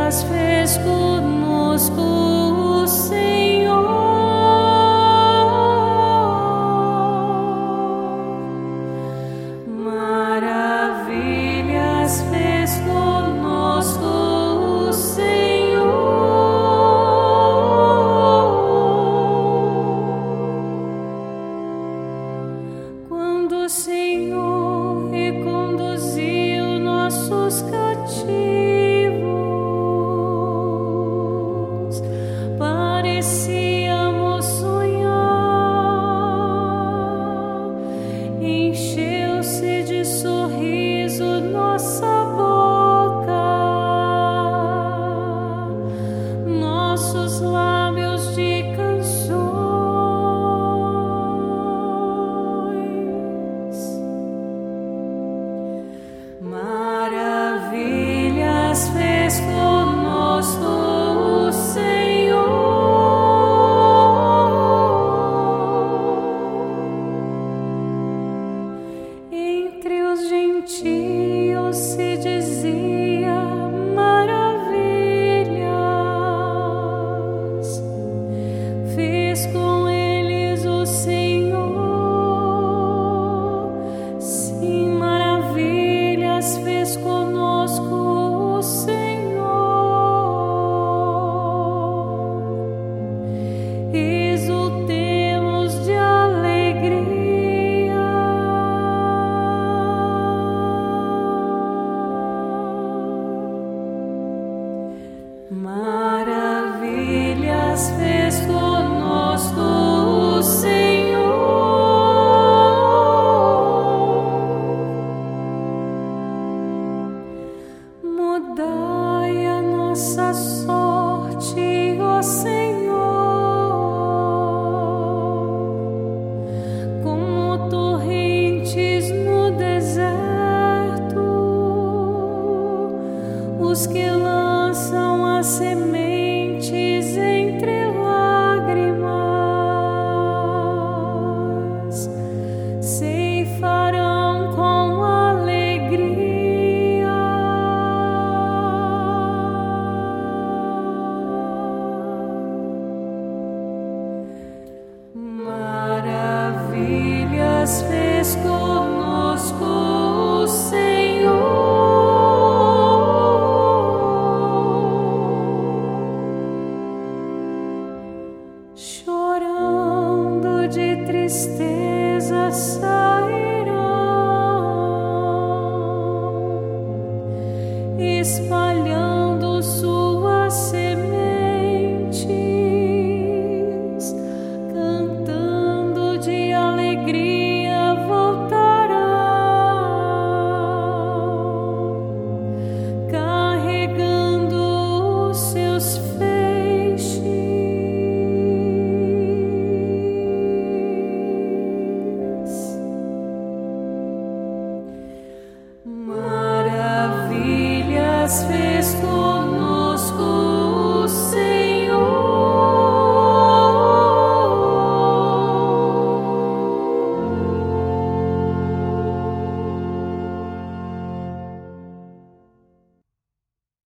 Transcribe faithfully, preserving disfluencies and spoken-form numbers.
maravilhas fez conosco o Senhor. Maravilhas fez conosco o Senhor. Quando o Senhor reconduziu nossos cativos, parecíamos sonhar. Encheu-se de sorriso nossa boca, nossos lábios de canções. Maravilhas fez conosco o Senhor. Entre os gentios se dizia maravilhas, fez com eles o Senhor. Sim, maravilhas fez conosco o Senhor. Exultemos de alegria. Maravilhas fez conosco o Senhor. Mudai a nossa sorte, ó Senhor, como torrentes no deserto, os que lançam as sementes entre lágrimas, ceifarão com alegria. Maravilhas fez conosco o Senhor. Chorando de tristeza sairão, espalhando sua